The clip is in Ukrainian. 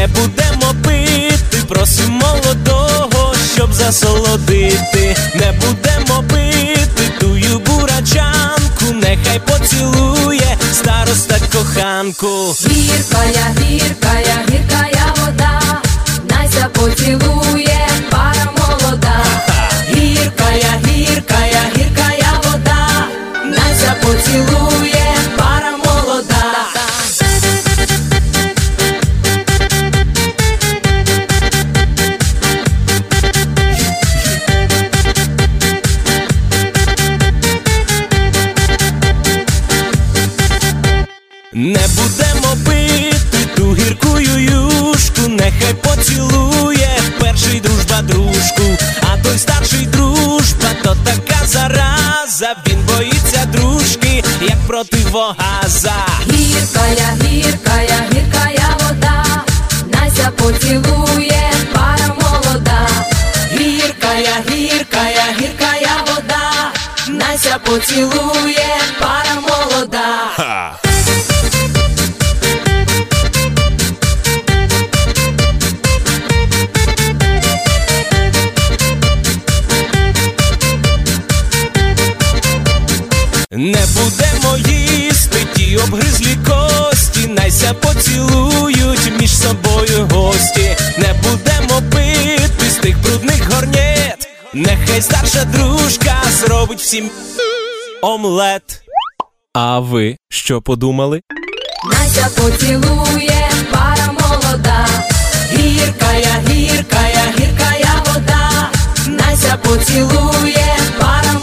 Не будемо пити, просимо молодого, щоб засолодити. Не будемо пити тую бурачанку, нехай поцілує староста коханку. Гіркая, гіркая, гіркая вода, найся поцілує пара молода. Гіркая, гіркая, гіркая вода, найся поцілує пара молода. Не будемо пити ту гіркую юшку, нехай поцілує перший дружба дружку. А той старший дружба, то така зараза, він боїться дружки, як противогаза. Гіркая, гіркая, гіркая вода, найся поцілує пара молода. Гіркая, гіркая, гіркая вода, найся поцілує пара молода. Не будемо їсти ті обгризлі кості, найся поцілують між собою гості. Не будемо пити з тих брудних горнєт, нехай старша дружка зробить всім омлет. А ви що подумали? Найся поцілує пара молода. Гіркая, гіркая, гіркая вода, найся поцілує пара